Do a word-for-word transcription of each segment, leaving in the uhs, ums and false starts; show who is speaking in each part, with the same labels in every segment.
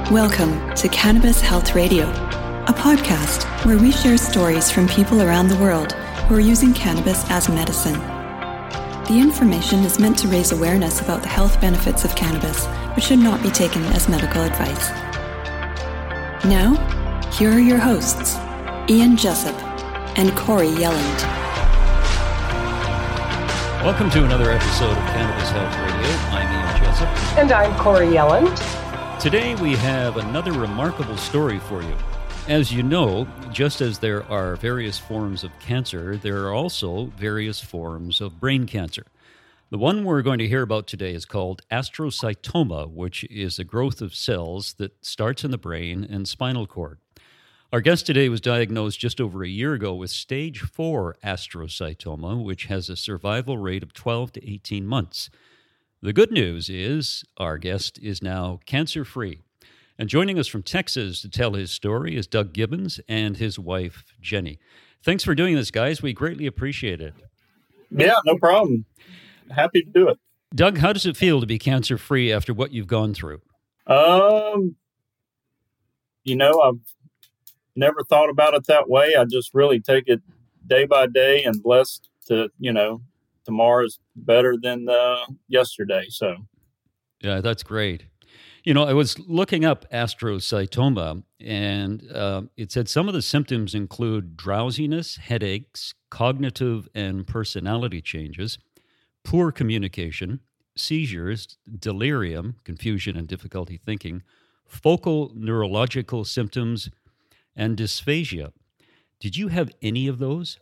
Speaker 1: Welcome to Cannabis Health Radio, a podcast where we share stories from people around the world who are using cannabis as medicine. The information is meant to raise awareness about the health benefits of cannabis, but should not be taken as medical advice. Now, here are your hosts, Ian Jessup and Corey Yelland.
Speaker 2: Welcome to another episode of Cannabis Health Radio. I'm Ian Jessup.
Speaker 3: And I'm Corey Yelland.
Speaker 2: Today we have another remarkable story for you. As you know, just as there are various forms of cancer, there are also various forms of brain cancer. The one we're going to hear about today is called astrocytoma, which is a growth of cells that starts in the brain and spinal cord. Our guest today was diagnosed just over a year ago with stage four astrocytoma, which has a survival rate of twelve to eighteen months. The good news is our guest is now cancer-free. And joining us from Texas to tell his story is Doug Gibbons and his wife, Jenny. Thanks for doing this, guys. We greatly appreciate it.
Speaker 4: Yeah, no problem. Happy to do it.
Speaker 2: Doug, how does it feel to be cancer-free after what you've gone through?
Speaker 4: Um, you know, I've never thought about it that way. I just really take it day by day and blessed to, you know, tomorrow's better than uh, yesterday. So,
Speaker 2: yeah, that's great. You know, I was looking up astrocytoma, and uh, it said some of the symptoms include drowsiness, headaches, cognitive and personality changes, poor communication, seizures, delirium, confusion and difficulty thinking, focal neurological symptoms, and dysphagia. Did you have any of those?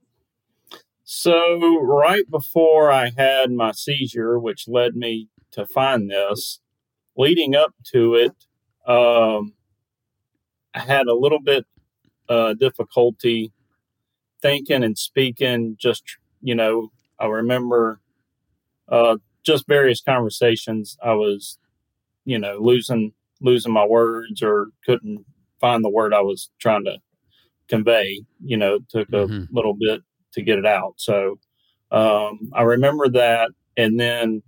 Speaker 4: So right before I had my seizure, which led me to find this, leading up to it, um, I had a little bit uh, difficulty thinking and speaking. Just, you know, I remember uh, just various conversations. I was, you know, losing losing my words or couldn't find the word I was trying to convey. You know, it took a mm-hmm. little bit to get it out. So um, I remember that. And then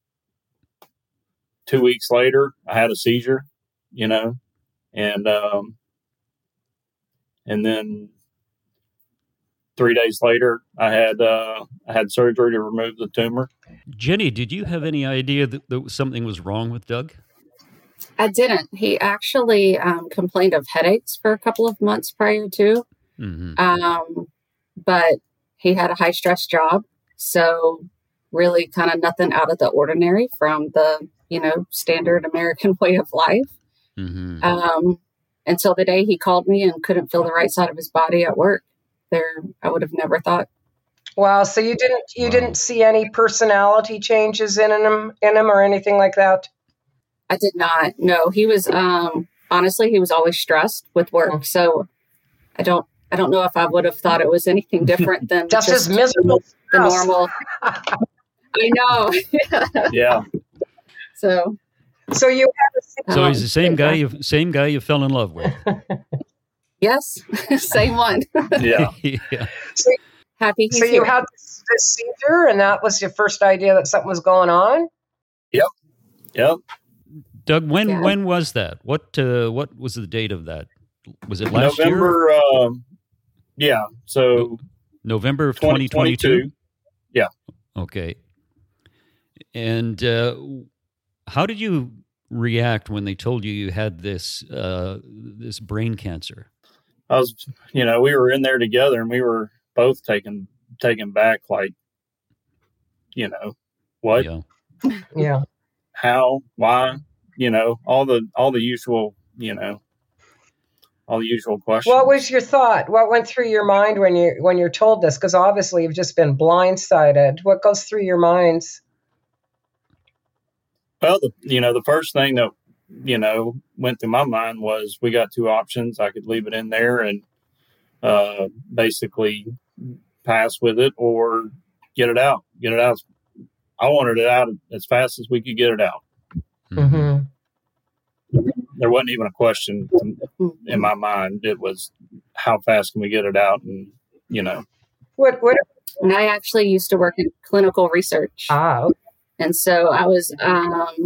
Speaker 4: two weeks later, I had a seizure, you know, and um, and then three days later, I had uh, I had surgery to remove the tumor.
Speaker 2: Jenny, did you have any idea that, that something was wrong with Doug?
Speaker 5: I didn't. He actually um, complained of headaches for a couple of months prior to, mm-hmm. um, but he had a high stress job, so really kind of nothing out of the ordinary from the, you know, standard American way of life. Mm-hmm. Um, until the day he called me and couldn't feel the right side of his body at work. There, I would have never thought.
Speaker 3: Wow. So you didn't, you wow. didn't see any personality changes in him, in him or anything like that?
Speaker 5: I did not. No, he was, um, honestly, he was always stressed with work. So I don't, I don't know if I would have thought it was anything different than
Speaker 3: just, just as miserable,
Speaker 5: the normal. I know.
Speaker 4: Yeah.
Speaker 5: So,
Speaker 3: so you have
Speaker 2: a, so he's the same guy you same guy you fell in love with.
Speaker 5: Yes, same one.
Speaker 4: Yeah.
Speaker 2: yeah.
Speaker 3: So,
Speaker 5: Happy.
Speaker 3: So you
Speaker 5: here.
Speaker 3: had this, this seizure, and that was your first idea that something was going on.
Speaker 4: Yep. Yep.
Speaker 2: Doug, when
Speaker 5: yeah.
Speaker 2: when was that? What uh, what was the date of that? Was it last
Speaker 4: November,
Speaker 2: year?
Speaker 4: November. Um, yeah. So
Speaker 2: November of twenty twenty-two.
Speaker 4: Yeah.
Speaker 2: Okay. And uh, how did you react when they told you you had this uh, this brain cancer?
Speaker 4: I was, you know, we were in there together, and we were both taken taken back, like, you know, what?
Speaker 2: Yeah.
Speaker 3: Yeah.
Speaker 4: How? Why? You know, all the all the usual, you know, all the usual questions.
Speaker 3: What was your thought? What went through your mind when you when you're told this? Because obviously you've just been blindsided. What goes through your minds?
Speaker 4: Well, the, you know, the first thing that, you know, went through my mind was we got two options. I could leave it in there and uh, basically pass with it or get it out. Get it out. I wanted it out as fast as we could get it out.
Speaker 3: Mm-hmm.
Speaker 4: There wasn't even a question in my mind. It was, how fast can we get it out? And, you know.
Speaker 3: What, what?
Speaker 5: And I actually used to work in clinical research.
Speaker 3: Ah, okay.
Speaker 5: And so I was um,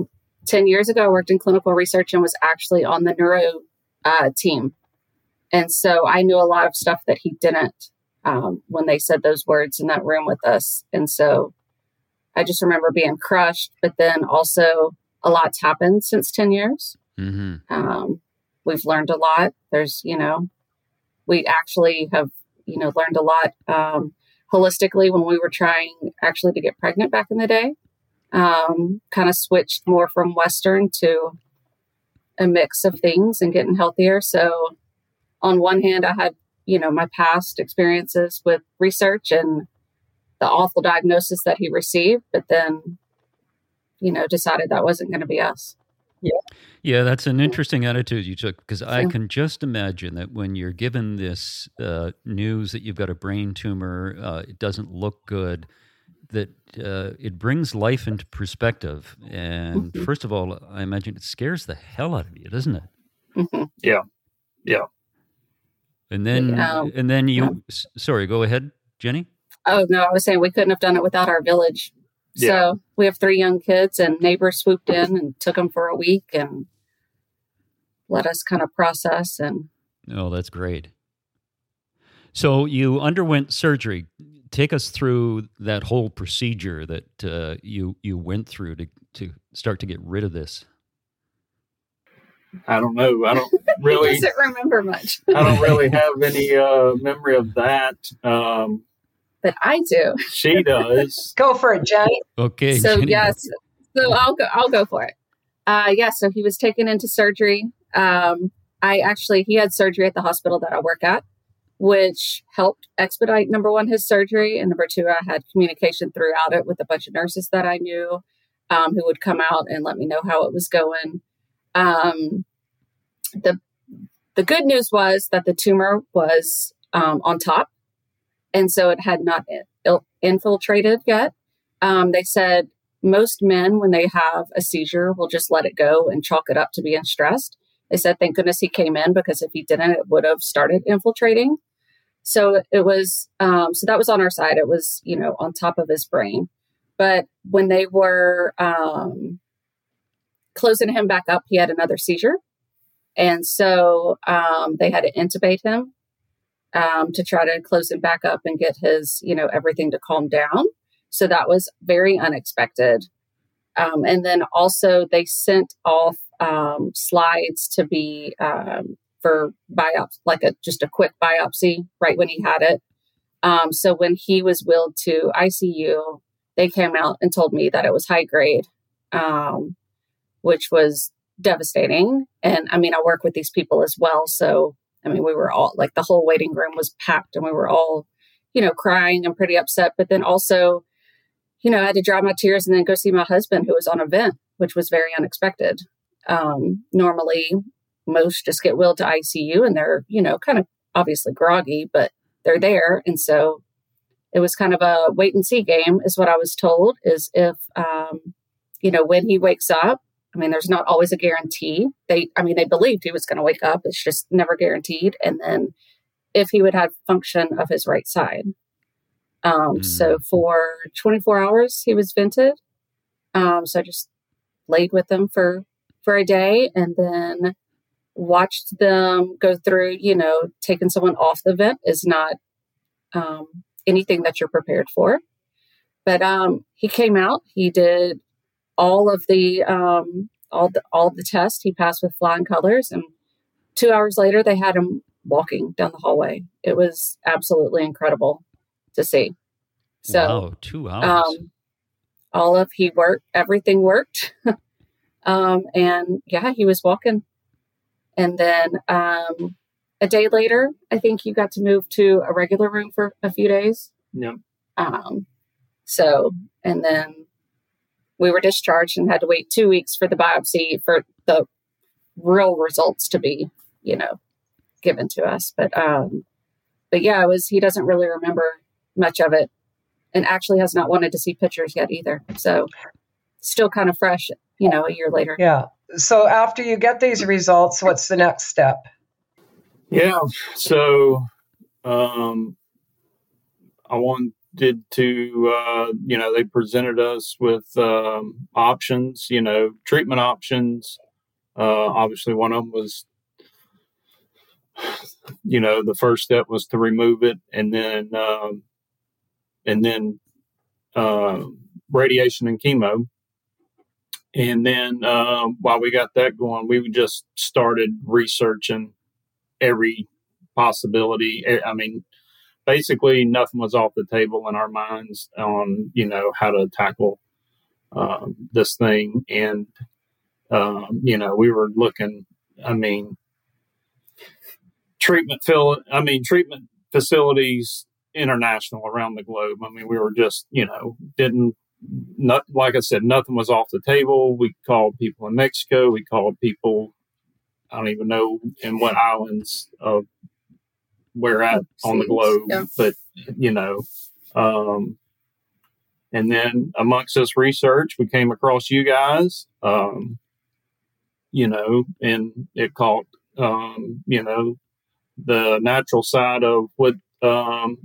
Speaker 5: ten years ago, I worked in clinical research and was actually on the neuro uh, team. And so I knew a lot of stuff that he didn't um, when they said those words in that room with us. And so I just remember being crushed, but then also a lot's happened since ten years. Mm-hmm. Um, we've learned a lot. There's, you know, we actually have, you know, learned a lot um, holistically when we were trying actually to get pregnant back in the day. Um, kind of switched more from Western to a mix of things and getting healthier. So on one hand, I had, you know, my past experiences with research and the awful diagnosis that he received, but then, you know, decided that wasn't going to be us.
Speaker 3: Yeah.
Speaker 2: Yeah, that's an interesting attitude you took, because I can just imagine that when you're given this uh, news that you've got a brain tumor, uh, it doesn't look good, that uh, it brings life into perspective. And mm-hmm. first of all, I imagine it scares the hell out of you, doesn't it?
Speaker 4: Mm-hmm. Yeah. Yeah.
Speaker 2: And then, um, and then you, yeah. sorry, go ahead, Jenny.
Speaker 5: Oh, no, I was saying we couldn't have done it without our village. Yeah. So we have three young kids, and neighbors swooped in and took them for a week and let us kind of process. And
Speaker 2: oh, that's great. So you underwent surgery. Take us through that whole procedure that uh, you you went through to, to start to get rid of this.
Speaker 4: I don't know. I don't really
Speaker 5: he doesn't remember much.
Speaker 4: I don't really have any uh, memory of that. Um,
Speaker 5: but I do.
Speaker 4: She does.
Speaker 3: Go for it, Jenny.
Speaker 2: Okay.
Speaker 5: So
Speaker 2: Jenny.
Speaker 5: yes, so I'll go. I'll go for it. Uh, yeah. So he was taken into surgery. Um, I actually he had surgery at the hospital that I work at, which helped expedite, number one, his surgery. And number two, I had communication throughout it with a bunch of nurses that I knew um, who would come out and let me know how it was going. Um, the the good news was that the tumor was um, on top. And so it had not il- infiltrated yet. Um, they said most men, when they have a seizure, will just let it go and chalk it up to being stressed. They said, thank goodness he came in, because if he didn't, it would have started infiltrating. So it was, um, so that was on our side. It was, you know, on top of his brain. But when they were um, closing him back up, he had another seizure. And so um, they had to intubate him um, to try to close him back up and get his, you know, everything to calm down. So that was very unexpected. Um, and then also they sent off um, slides to be um, for biopsy, like a just a quick biopsy right when he had it. Um, so when he was wheeled to I C U, they came out and told me that it was high grade, um, which was devastating. And I mean, I work with these people as well. So, I mean, we were all like the whole waiting room was packed and we were all, you know, crying and pretty upset. But then also, you know, I had to dry my tears and then go see my husband who was on a vent, which was very unexpected. Um, normally, most just get wheeled to I C U and they're, you know, kind of obviously groggy, but they're there. And so it was kind of a wait and see game is what I was told, is if, um, you know, when he wakes up, I mean, there's not always a guarantee. They, I mean, they believed he was going to wake up. It's just never guaranteed. And then if he would have function of his right side. Um, mm. So for twenty-four hours, he was vented. Um, so I just laid with them for, for a day and then watched them go through, you know, taking someone off the vent is not um, anything that you're prepared for. But um, he came out, he did all of the, um, all the, all the tests. He passed with flying colors. And two hours later, they had him walking down the hallway. It was absolutely incredible to see. So,
Speaker 2: wow, two hours.
Speaker 5: Um, all of, he worked, everything worked. um, and yeah, he was walking. And then um, a day later, I think you got to move to a regular room for a few days.
Speaker 4: Yeah.
Speaker 5: Um, so, and then we were discharged and had to wait two weeks for the biopsy for the real results to be, you know, given to us. But, um, but yeah, it was, he doesn't really remember much of it and actually has not wanted to see pictures yet either. So still kind of fresh, you know, a year later.
Speaker 3: Yeah. So after you get these results, what's the next step?
Speaker 4: Yeah. So, um, I want did to, uh, you know, they presented us with um, options, you know, treatment options. Uh, obviously, one of them was, you know, the first step was to remove it, and then, um, and then uh, radiation and chemo. And then uh, while we got that going, we just started researching every possibility. I mean, basically nothing was off the table in our minds on, you know, how to tackle um, this thing. And, um, you know, we were looking, I mean, treatment fill, I mean, treatment facilities international around the globe. I mean, we were just, you know, didn't, not, like I said, nothing was off the table. We called people in Mexico. We called people, I don't even know in what islands of we're at on the globe, yeah. But, you know, um, and then amongst this research, we came across you guys, um, you know, and it caught, um, you know, the natural side of what um,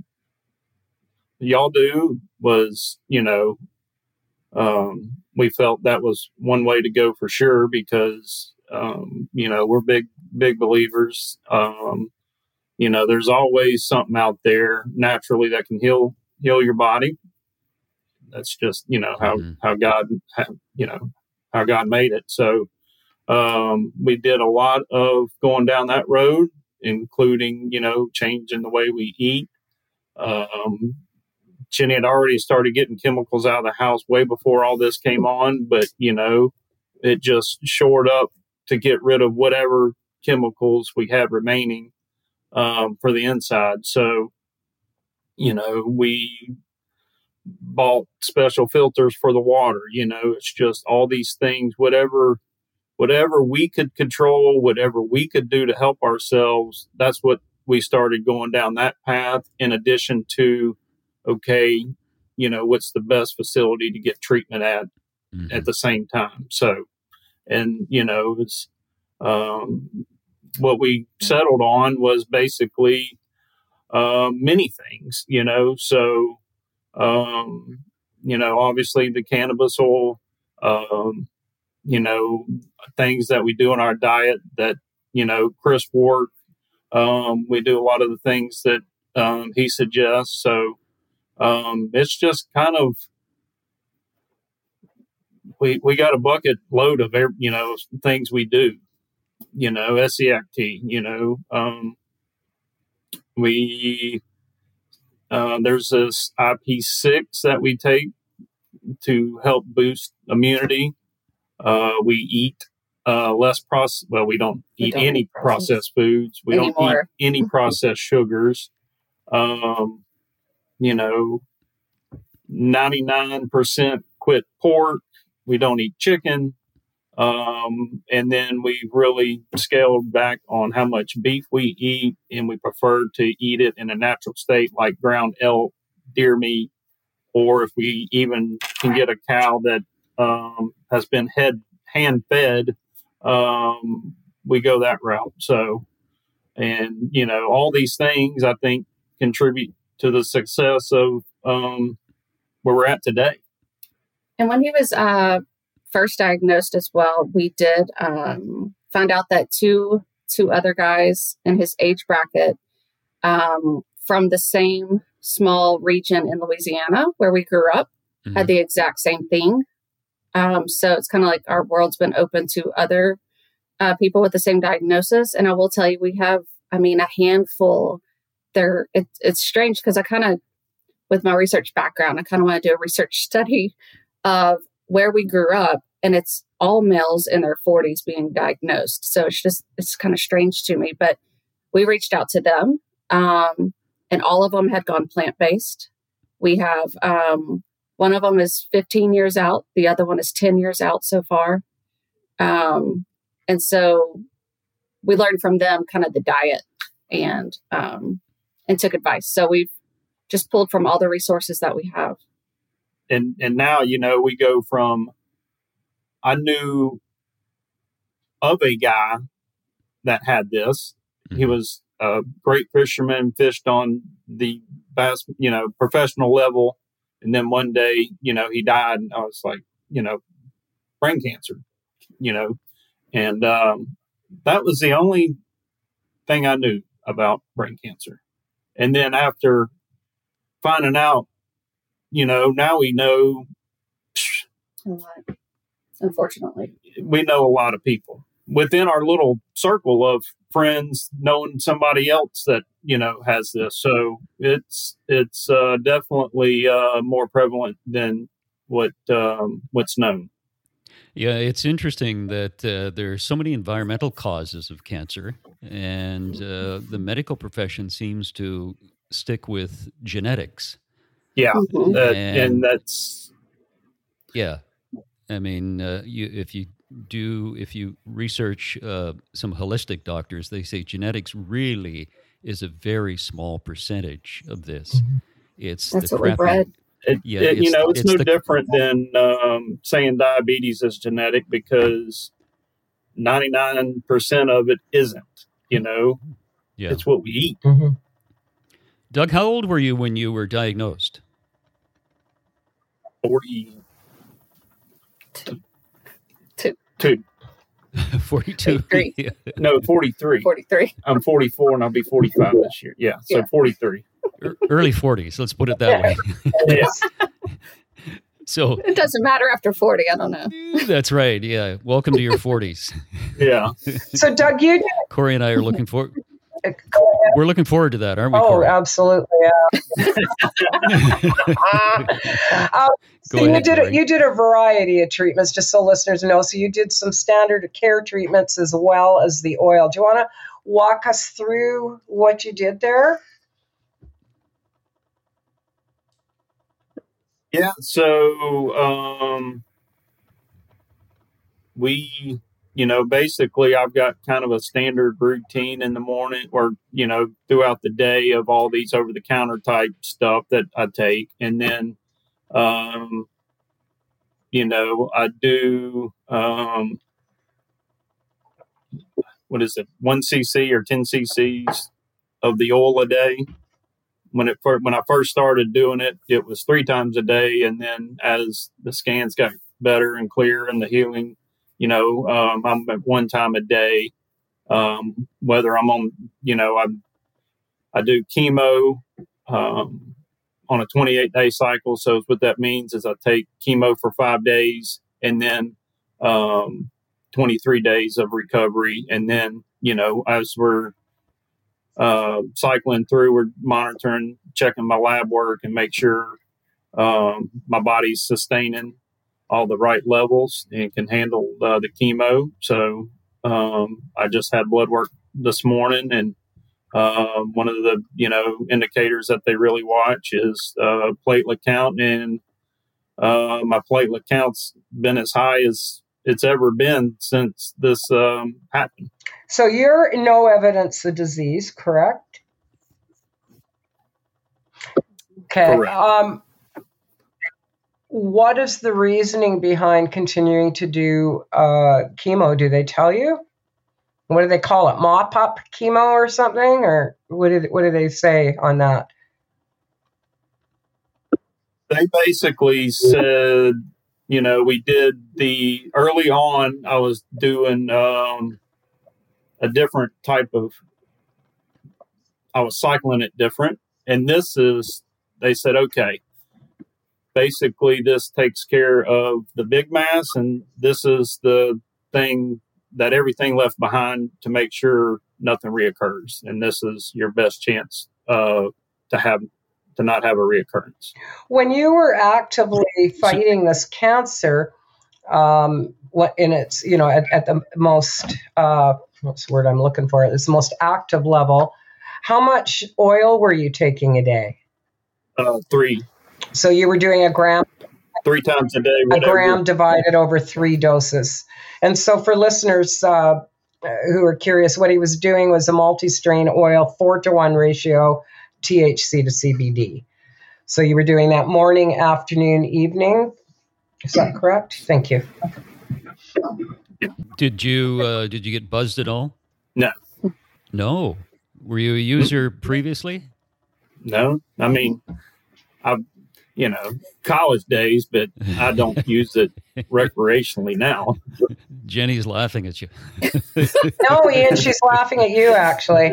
Speaker 4: y'all do was, you know, um, we felt that was one way to go for sure because, um, you know, we're big, big believers. Um, you know, there's always something out there naturally that can heal, heal your body. That's just, you know, how, mm-hmm. how God, you know, how God made it. So, um, we did a lot of going down that road, including, you know, changing the way we eat. Um, Jenny had already started getting chemicals out of the house way before all this came on, but, you know, it just shored up to get rid of whatever chemicals we had remaining um, for the inside. So, you know, we bought special filters for the water. You know, it's just all these things, whatever, whatever we could control, whatever we could do to help ourselves. That's what we started going down that path, in addition to, okay, you know, what's the best facility to get treatment at mm-hmm. at the same time. So, and, you know, it's, um, what we settled on was basically, uh, many things, you know, so, um, you know, obviously the cannabis oil, um, you know, things that we do in our diet that, you know, Chris Ward, um, we do a lot of the things that, um, he suggests. So, Um, it's just kind of, we, we got a bucket load of, every, you know, things we do, you know, S E A C T, you know, um, we, uh, there's this I P six that we take to help boost immunity. Uh, we eat, uh, less processed, well, we don't we eat don't any process. processed foods. We Anymore. don't eat any processed sugars. Um, you know, ninety-nine percent quit pork. We don't eat chicken. Um, and then we've really scaled back on how much beef we eat, and we prefer to eat it in a natural state, like ground elk, deer meat, or if we even can get a cow that um, has been head hand fed, um, we go that route. So, and you know, all these things I think contribute to the success of um, where we're at today.
Speaker 5: And when he was uh, first diagnosed as well, we did um, find out that two two other guys in his age bracket um, from the same small region in Louisiana where we grew up mm-hmm. had the exact same thing. Um, so it's kind of like our world's been open to other uh, people with the same diagnosis. And I will tell you, we have, I mean, a handful. There, it, it's strange because I kind of, with my research background, I kind of want to do a research study of where we grew up, and it's all males in their forties being diagnosed. So it's just, it's kind of strange to me, but we reached out to them, um, and all of them had gone plant-based. We have, um, one of them is fifteen years out. The other one is ten years out so far. Um, and so we learned from them kind of the diet and, um, and took advice. So we've just pulled from all the resources that we have.
Speaker 4: And and now, you know, we go from, I knew of a guy that had this. Mm-hmm. He was a great fisherman, fished on the bass, you know, professional level. And then one day, you know, he died, and I was like, you know, brain cancer, you know, and um, that was the only thing I knew about brain cancer. And then after finding out, you know, now we know,
Speaker 5: A lot. Unfortunately,
Speaker 4: we know a lot of people within our little circle of friends, knowing somebody else that, you know, has this. So it's, it's uh, definitely uh, more prevalent than what, um, what's known.
Speaker 2: Yeah, it's interesting that uh, there are so many environmental causes of cancer, and uh, the medical profession seems to stick with genetics.
Speaker 4: Yeah,
Speaker 5: Mhm.
Speaker 4: that,
Speaker 2: And-
Speaker 4: and that's
Speaker 2: Yeah, I mean, uh, you, if you do, if you research uh, some holistic doctors, they say genetics really is a very small percentage of this. It's
Speaker 5: That's
Speaker 2: the
Speaker 5: what we
Speaker 2: crappy-
Speaker 5: bred.
Speaker 4: it,
Speaker 2: Yeah,
Speaker 4: it- you
Speaker 2: it's-
Speaker 4: know, it's,
Speaker 2: it's
Speaker 4: no
Speaker 2: the-
Speaker 4: different than um, saying diabetes is genetic, because ninety-nine percent of it isn't. You know,
Speaker 2: Yeah.
Speaker 4: it's what we eat.
Speaker 3: Mm-hmm.
Speaker 2: Doug, how old were you when you were diagnosed?
Speaker 4: forty,
Speaker 5: Two.
Speaker 4: two,
Speaker 2: forty-two.
Speaker 5: Three.
Speaker 2: Yeah.
Speaker 4: no, forty-three.
Speaker 5: forty-three.
Speaker 4: I'm forty-four and I'll be forty-five this year. Yeah, so
Speaker 5: Yeah.
Speaker 4: forty-three.
Speaker 2: E- Early forties, let's put it that way.
Speaker 4: Yes.
Speaker 2: So
Speaker 5: It doesn't matter after forty. I don't know.
Speaker 2: that's right. Yeah. Welcome to your forties.
Speaker 4: Yeah.
Speaker 3: So, Doug, you
Speaker 2: Corey and I are looking for
Speaker 3: did, go ahead.
Speaker 2: we're looking forward to that, aren't we,
Speaker 3: Oh,
Speaker 2: Corey?
Speaker 3: absolutely. Yeah. um, so
Speaker 2: Go
Speaker 3: you
Speaker 2: ahead,
Speaker 3: did a,
Speaker 2: Corey.
Speaker 3: you did a variety of treatments, just so listeners know. So you did some standard care treatments as well as the oil. Do you want to walk us through what you did there?
Speaker 4: Yeah. So um, we, you know, basically I've got kind of a standard routine in the morning, or, you know, throughout the day, of all these over the counter type stuff that I take. And then, um, you know, I do, um, what is it, one C C or ten C Cs of the oil a day. When it first, when I first started doing it, it was three times a day, and then as the scans got better and clear and the healing, you know, um, I'm at one time a day. Um, whether I'm on, you know, I I do chemo um, on a twenty-eight day cycle. So what that means is I take chemo for five days and then um, twenty-three days of recovery, and then, you know, as we're uh, cycling through, we're monitoring, checking my lab work and make sure um, my body's sustaining all the right levels and can handle uh, the chemo. So um, I just had blood work this morning, and uh, one of the, you know, indicators that they really watch is uh, platelet count, and uh, my platelet count's been as high as it's ever been since this um, happened.
Speaker 3: So you're no evidence of disease, correct? Okay.
Speaker 4: Correct.
Speaker 3: Um, what is the reasoning behind continuing to do uh, chemo? Do they tell you? What do they call it? Mop-up chemo or something? Or what do, what do they say on that?
Speaker 4: They basically said, you know, we did the early on, I was doing um, a different type of, I was cycling it different. And this is, they said, okay, basically this takes care of the big mass, and this is the thing that everything left behind to make sure nothing reoccurs. And this is your best chance uh, to have, to not have a reoccurrence.
Speaker 3: When you were actively fighting this cancer, um, what in its, you know, at, at the most, uh, what's the word I'm looking for? It's the most active level. How much oil were you taking a day?
Speaker 4: Uh, three,
Speaker 3: So you were doing a gram,
Speaker 4: three times a day,
Speaker 3: a
Speaker 4: whatever.
Speaker 3: gram divided over three doses. And so for listeners uh, who are curious, what he was doing was a multi-strain oil, four to one ratio, T H C to C B D. So you were doing that morning, afternoon, evening. Is that correct? Thank you.
Speaker 2: Did you uh, did you get buzzed at all?
Speaker 4: No.
Speaker 2: No. Were you a user previously?
Speaker 4: No, I mean, I, you know, college days, but I don't use it recreationally now.
Speaker 2: Jenny's laughing at you.
Speaker 3: No, Ian, she's laughing at you, actually.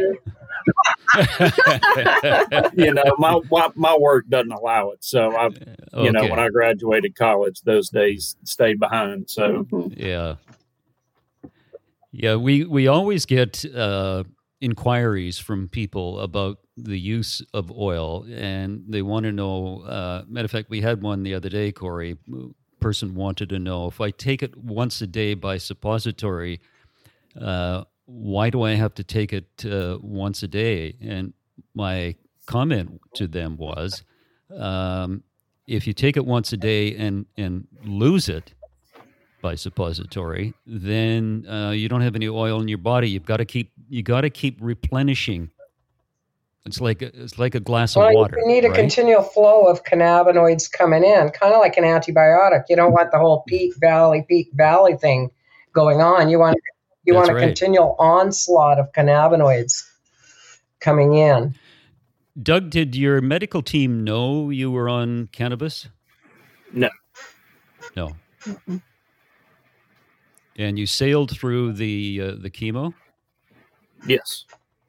Speaker 4: You know, my, my my work doesn't allow it. So I, you
Speaker 2: Okay.
Speaker 4: know, when I graduated college, those days stayed behind. So
Speaker 2: Yeah. Yeah, we, we always get uh, inquiries from people about the use of oil, and they want to know, uh, matter of fact, we had one the other day, Corey, person wanted to know, if I take it once a day by suppository, uh, why do I have to take it uh, once a day? And my comment to them was, um, if you take it once a day and, and lose it by suppository, then uh, you don't have any oil in your body. You've got to keep you got to keep replenishing. It's like a, it's like a glass
Speaker 3: Well,
Speaker 2: of water.
Speaker 3: you need a
Speaker 2: right?
Speaker 3: continual flow of cannabinoids coming in, kind of like an antibiotic. You don't want the whole peak valley, peak valley thing going on. You want you
Speaker 2: That's
Speaker 3: want a
Speaker 2: right.
Speaker 3: continual onslaught of cannabinoids coming in.
Speaker 2: Doug, did your medical team know you were on cannabis?
Speaker 4: no,
Speaker 2: No. And you sailed through the uh, the chemo?
Speaker 4: yes.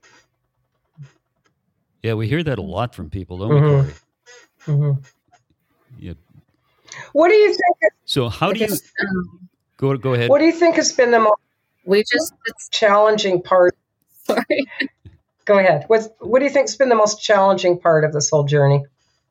Speaker 2: Yeah, we hear that a lot from people, don't
Speaker 3: Mhm.
Speaker 2: we, Corey?
Speaker 3: hmm
Speaker 2: Yeah.
Speaker 3: What do you think?
Speaker 2: So how do you
Speaker 5: Because, um,
Speaker 2: go go ahead?
Speaker 3: What do you think has been the most
Speaker 5: we just, it's,
Speaker 3: challenging part?
Speaker 5: sorry.
Speaker 3: Go ahead. What's, what do you think has been the most challenging part of this whole journey?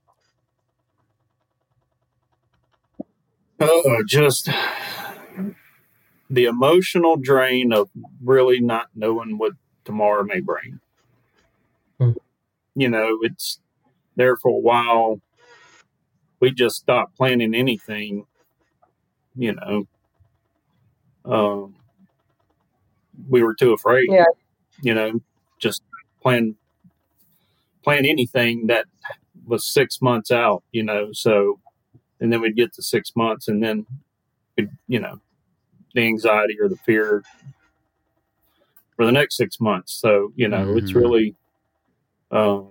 Speaker 4: Oh, just the emotional drain of really not knowing what tomorrow may bring.
Speaker 3: Hmm.
Speaker 4: You know, it's there for a while. We just stopped planning anything, you know. Um, we were too afraid,
Speaker 3: Yeah.
Speaker 4: you know, just plan, plan anything that was six months out, you know, so, and then we'd get to six months and then, we'd, you know, the anxiety or the fear for the next six months. So, you know, it's
Speaker 2: Mhm.
Speaker 4: really, um,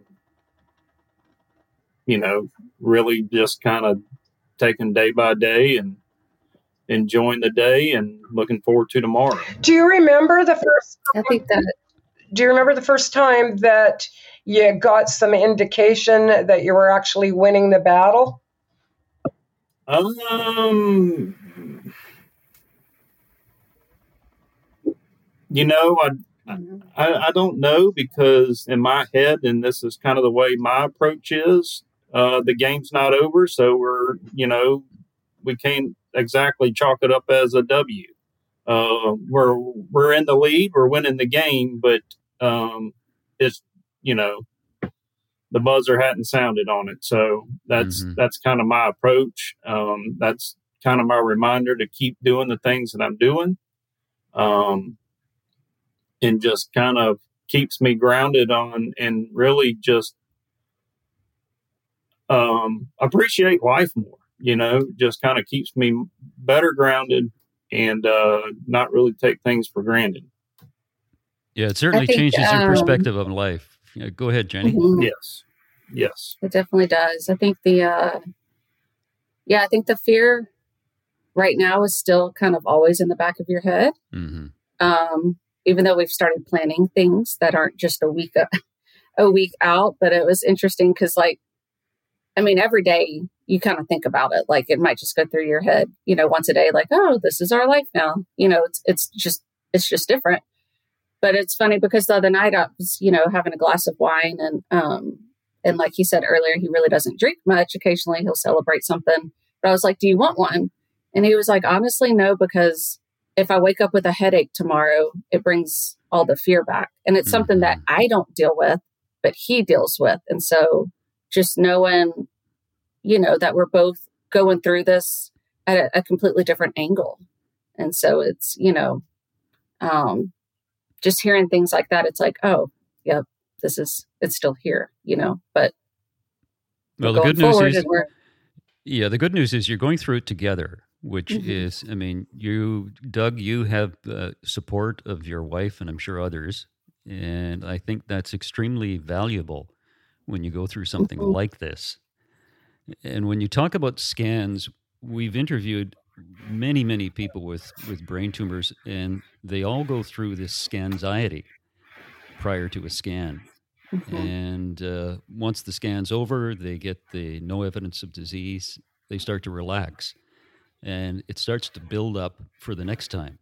Speaker 4: you know, really just kind of taking day by day and enjoying the day and looking forward to tomorrow.
Speaker 3: Do you remember the first?
Speaker 5: I think that
Speaker 3: Do you remember the first time that you got some indication that you were actually winning the battle?
Speaker 4: Um, you know, I, I, I don't know, because in my head, and this is kind of the way my approach is, uh, the game's not over. So we're, you know, we can't exactly chalk it up as a W. Uh, we're, we're in the lead, we're winning the game, but, um, it's, you know, the buzzer hadn't sounded on it. So that's,
Speaker 2: Mhm.
Speaker 4: that's kind of my approach. Um, that's kind of my reminder to keep doing the things that I'm doing. Um, and just kind of keeps me grounded on, and really just, um, appreciate life more, you know, just kind of keeps me better grounded and, uh, not really take things for granted.
Speaker 2: Yeah, it certainly
Speaker 5: think,
Speaker 2: changes your
Speaker 5: um,
Speaker 2: perspective on life. Yeah, go ahead, Jenny.
Speaker 5: mhm,
Speaker 4: Yes. Yes.
Speaker 5: it definitely does. I think the, uh, yeah, I think the fear right now is still kind of always in the back of your head.
Speaker 2: hmm
Speaker 5: Um, even though we've started planning things that aren't just a week, a, a week out, but it was interesting because, like, I mean, every day you kind of think about it. Like, it might just go through your head, you know, once a day, like, oh, this is our life now. You know, it's, it's just, it's just different. But it's funny because the other night I was, you know, having a glass of wine, and, um, and like he said earlier, he really doesn't drink much. Occasionally he'll celebrate something, but I was like, do you want one? And he was like, honestly, no, because if I wake up with a headache tomorrow, it brings all the fear back. And it's something that I don't deal with, but he deals with. And so just knowing, you know, that we're both going through this at a, a completely different angle. And so it's, you know, um, just hearing things like that, it's like, oh, yep, this is, it's still here, you know, but
Speaker 2: Well,
Speaker 5: we're
Speaker 2: the
Speaker 5: going
Speaker 2: good news
Speaker 5: forward
Speaker 2: is,
Speaker 5: and we're,
Speaker 2: yeah, the good news is you're going through it together, which
Speaker 5: Mhm.
Speaker 2: is, I mean, you, Doug, you have uh, support of your wife and I'm sure others, And I think that's extremely valuable when you go through something
Speaker 5: Mhm.
Speaker 2: like this. And when you talk about scans, we've interviewed many, many people with, with brain tumors, and they all go through this scanxiety prior to a scan.
Speaker 5: Mhm.
Speaker 2: And uh, once the scan's over, they get the no evidence of disease, they start to relax. And it starts to build up for the next time.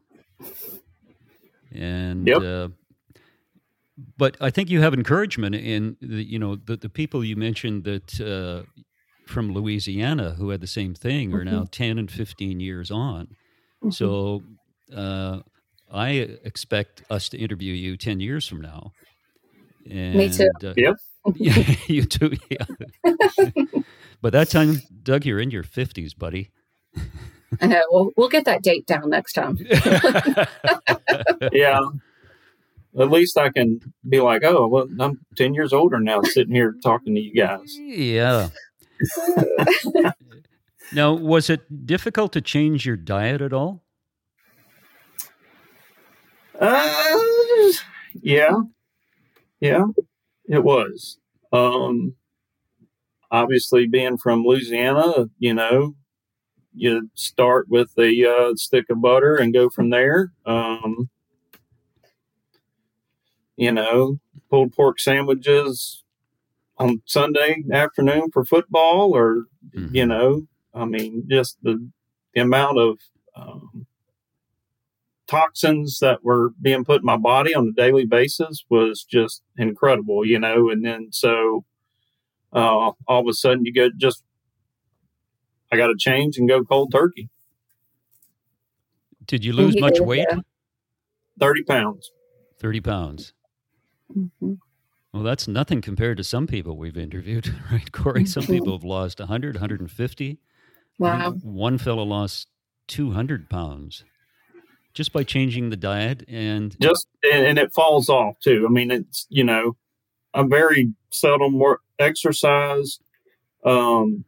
Speaker 2: And
Speaker 4: Yep.
Speaker 2: uh, but I think you have encouragement in the, you know, the, the people you mentioned that uh, from Louisiana who had the same thing are now
Speaker 5: Mhm.
Speaker 2: ten and fifteen years on.
Speaker 5: Mhm.
Speaker 2: So uh, I expect us to interview you ten years from now.
Speaker 5: Me too.
Speaker 2: And uh,
Speaker 4: Yep.
Speaker 2: yeah, you too. Yeah. But that time, Doug, you're in your fifties, buddy.
Speaker 5: I know. We'll, we'll get that date down next time.
Speaker 4: Yeah. At least I can be like, oh, well, I'm ten years older now, sitting here talking to you guys.
Speaker 2: Yeah. Now, was it difficult to change your diet at all?
Speaker 4: Uh, yeah. Yeah, it was. Um, obviously, being from Louisiana, you know, you start with a uh, stick of butter and go from there. Um, you know, pulled pork sandwiches on Sunday afternoon for football, or,
Speaker 2: Mhm.
Speaker 4: you know, I mean, just the, the amount of um, toxins that were being put in my body on a daily basis was just incredible, you know. And then so uh, all of a sudden you go just, I got to change and go cold turkey.
Speaker 2: Did you lose
Speaker 5: You
Speaker 2: much
Speaker 5: did,
Speaker 2: weight?
Speaker 5: yeah.
Speaker 4: thirty pounds.
Speaker 2: thirty pounds.
Speaker 5: Mhm.
Speaker 2: Well, that's nothing compared to some people we've interviewed, right, Corey? Some
Speaker 5: Mhm.
Speaker 2: people have lost one hundred, one hundred fifty. I
Speaker 5: Wow.
Speaker 2: think one fellow lost two hundred pounds just by changing the diet. And
Speaker 4: Just, and, and it falls off too. I mean, it's, you know, I'm very seldom more exercise. Um,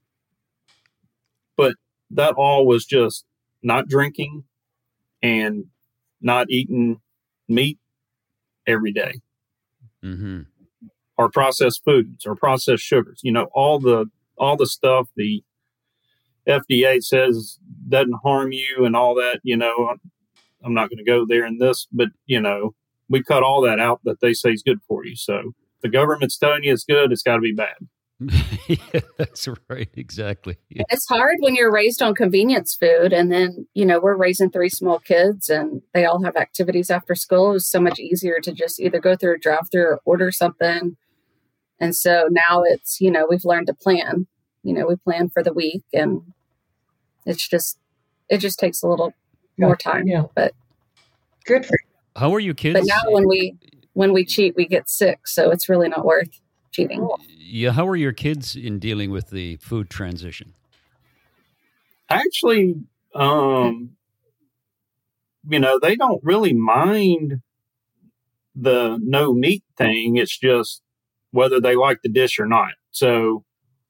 Speaker 4: but that all was just not drinking and not eating meat every day,
Speaker 2: mhm.
Speaker 4: or processed foods or processed sugars, you know, all the, all the stuff the F D A says doesn't harm you and all that, you know, I'm, I'm not going to go there in this, but you know, we cut all that out that they say is good for you. So if the government's telling you it's good, it's got to be bad.
Speaker 2: Yeah, that's right. Exactly. Yeah.
Speaker 5: It's hard when you're raised on convenience food, and then, you know, we're raising three small kids and they all have activities after school. It was so much easier to just either go through a drive through or order something. And so now it's, you know, we've learned to plan. You know, we plan for the week, and it's just, it just takes a little more time.
Speaker 3: Yeah.
Speaker 5: But
Speaker 3: Good for
Speaker 2: How are your kids?
Speaker 5: but now when we when we cheat, we get sick. So it's really not worth cheating.
Speaker 2: Yeah, how are your kids in dealing with the food transition?
Speaker 4: Actually, um, you know, they don't really mind the no meat thing. It's just whether they like the dish or not. So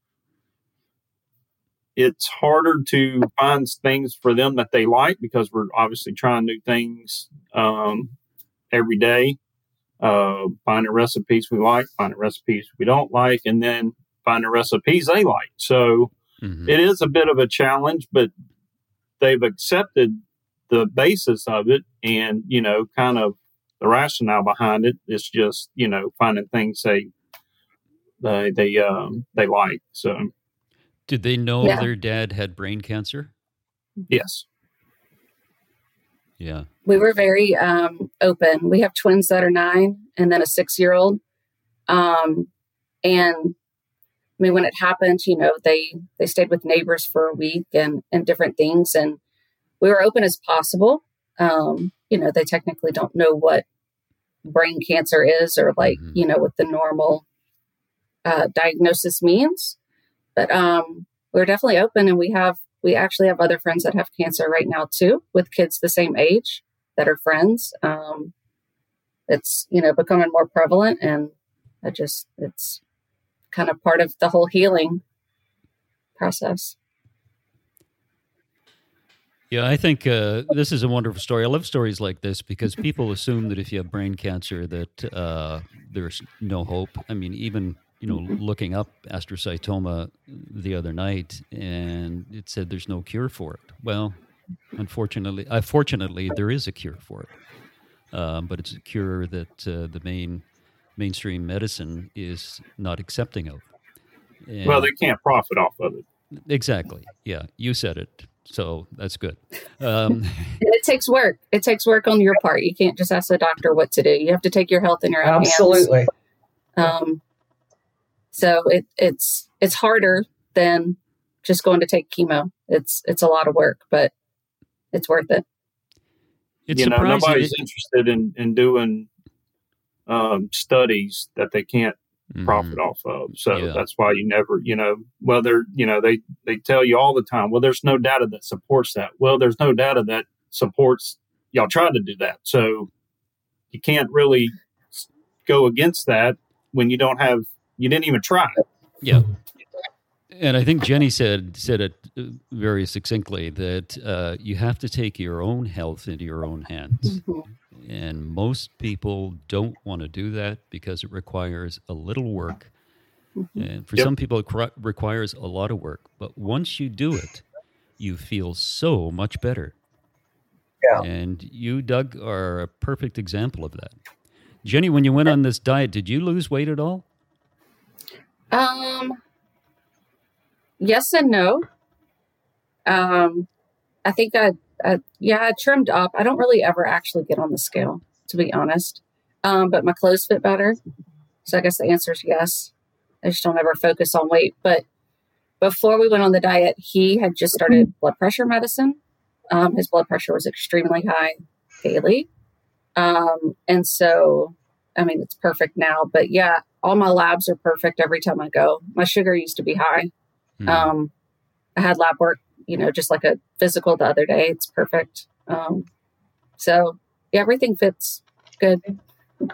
Speaker 4: it's harder to find things for them that they like, because we're obviously trying new things um, every day. Uh, finding recipes we like, finding recipes we don't like, and then finding recipes they like. So
Speaker 2: Mhm.
Speaker 4: it is a bit of a challenge, but they've accepted the basis of it, and, you know, kind of the rationale behind it. It's just, you know, finding things they, they, they, um, they like. So,
Speaker 2: Did they know
Speaker 5: Yeah.
Speaker 2: their dad had brain cancer?
Speaker 4: yes.
Speaker 2: Yeah.
Speaker 5: We were very um, open. We have twins that are nine and then a six year old. Um, and I mean, when it happened, you know, they, they stayed with neighbors for a week and, and different things. And we were open as possible. Um, you know, they technically don't know what brain cancer is, or like,
Speaker 2: Mhm.
Speaker 5: you know, what the normal uh, diagnosis means. But um, we're definitely open, and we have, we actually have other friends that have cancer right now too, with kids the same age that are friends. Um, it's, you know, becoming more prevalent, and I just, it's kind of part of the whole healing process.
Speaker 2: Yeah, I think uh, this is a wonderful story. I love stories like this because people assume that if you have brain cancer that uh, there's no hope. I mean, even, you know, looking up astrocytoma the other night, and it said there's no cure for it. Well, unfortunately, uh, fortunately, there is a cure for it, um, but it's a cure that uh, the main mainstream medicine is not accepting of. And
Speaker 4: well, they can't profit off of it.
Speaker 2: Exactly. Yeah, you said it. So that's good. Um,
Speaker 5: it takes work. It takes work on your part. You can't just ask the doctor what to do. You have to take your health in your own
Speaker 3: Absolutely.
Speaker 5: hands. Um, so it, it's it's harder than just going to take chemo. It's it's a lot of work, but it's worth it.
Speaker 2: It's
Speaker 4: you know,
Speaker 2: surprising.
Speaker 4: nobody's interested in in doing um, studies that they can't
Speaker 2: Mm-hmm.
Speaker 4: profit off of. So
Speaker 2: Yeah.
Speaker 4: that's why you never, you know, well, they're, you know, they, they tell you all the time, well, there's no data that supports that. Well, there's no data that supports y'all tried to do that. So you can't really go against that when you don't have, you didn't even try.
Speaker 2: Yeah. And I think Jenny said said it very succinctly that uh, you have to take your own health into your own hands.
Speaker 5: Mm-hmm.
Speaker 2: And most people don't want to do that because it requires a little work. Mm-hmm. And for
Speaker 4: yep.
Speaker 2: some people, it cr- requires a lot of work. But once you do it, you feel so much better.
Speaker 3: Yeah.
Speaker 2: And you, Doug, are a perfect example of that. Jenny, when you went on this diet, did you lose weight at all?
Speaker 5: Um, yes and no. Um, I think I, I, yeah, I trimmed up. I don't really ever actually get on the scale, to be honest. Um, but my clothes fit better. So I guess the answer is yes. I just don't ever focus on weight. But before we went on the diet, he had just started blood pressure medicine. Um, his blood pressure was extremely high daily. Um, and so, I mean, it's perfect now, but yeah, all my labs are perfect every time I go. My sugar used to be high. Mm. Um, I had lab work, you know, just like a physical the other day. It's perfect. Um, so yeah, everything fits good.
Speaker 2: Do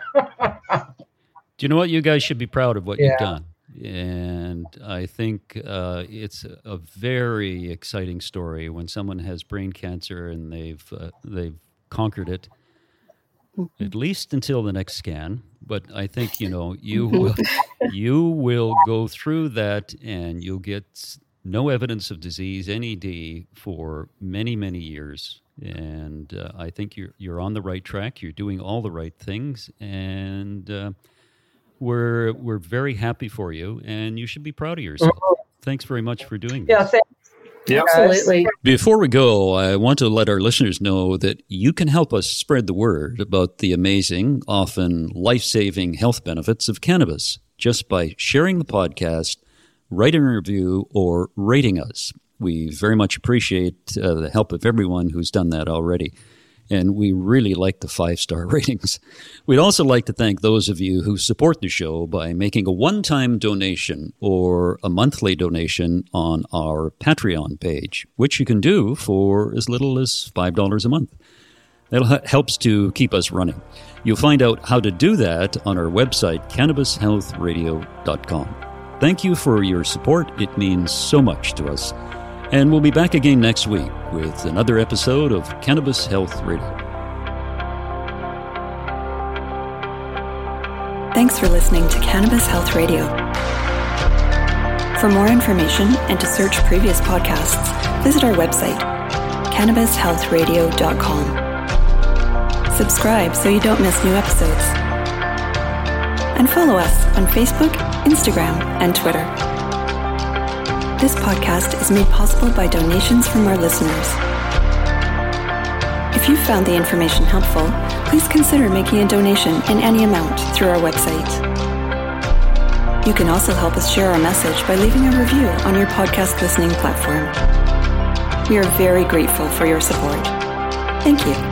Speaker 2: you know what? You guys should be proud of what
Speaker 3: yeah.
Speaker 2: you've done. And I think uh, it's a very exciting story when someone has brain cancer and they've uh, they've conquered it, mm-hmm. at least until the next scan. But I think, you know, you will you will go through that and you'll get no evidence of disease, N E D, for many, many years. And uh, I think you're you're on the right track. You're doing all the right things, and uh, We're we're very happy for you, and you should be proud of yourself. Mm-hmm. Thanks very much for doing this.
Speaker 3: Yeah, thanks.
Speaker 5: Yeah, absolutely.
Speaker 2: Before we go, I want to let our listeners know that you can help us spread the word about the amazing, often life-saving health benefits of cannabis just by sharing the podcast, writing a review, or rating us. We very much appreciate uh, the help of everyone who's done that already. And we really like the five-star ratings. We'd also like to thank those of you who support the show by making a one-time donation or a monthly donation on our Patreon page, which you can do for as little as five dollars a month. That ha- helps to keep us running. You'll find out how to do that on our website, cannabis health radio dot com. Thank you for your support. It means so much to us. And we'll be back again next week with another episode of Cannabis Health Radio.
Speaker 1: Thanks for listening to Cannabis Health Radio. For more information and to search previous podcasts, visit our website, cannabis health radio dot com. Subscribe so you don't miss new episodes. And follow us on Facebook, Instagram, and Twitter. This podcast is made possible by donations from our listeners. If you found the information helpful, please consider making a donation in any amount through our website. You can also help us share our message by leaving a review on your podcast listening platform. We are very grateful for your support. Thank you.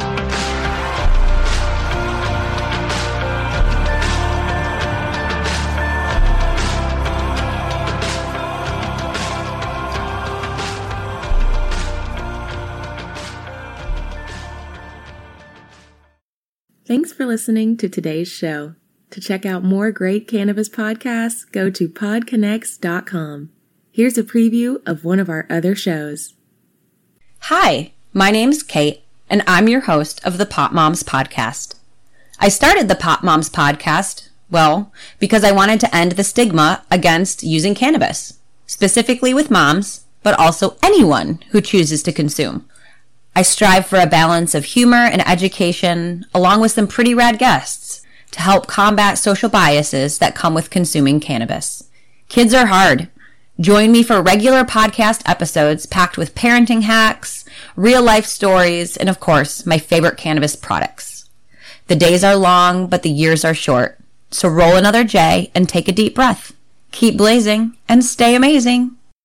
Speaker 6: Thanks for listening to today's show. To check out more great cannabis podcasts, go to pod connects dot com. Here's a preview of one of our other shows.
Speaker 7: Hi, My name's Kate, and I'm your host of the Pop Moms Podcast. I started the Pop Moms Podcast, well, because I wanted to end the stigma against using cannabis, specifically with moms, but also anyone who chooses to consume. I strive for a balance of humor and education, along with some pretty rad guests, to help combat social biases that come with consuming cannabis. Kids are hard. Join me for regular podcast episodes packed with parenting hacks, real-life stories, and of course, my favorite cannabis products. The days are long, but the years are short. So roll another J and take a deep breath. Keep blazing and stay amazing.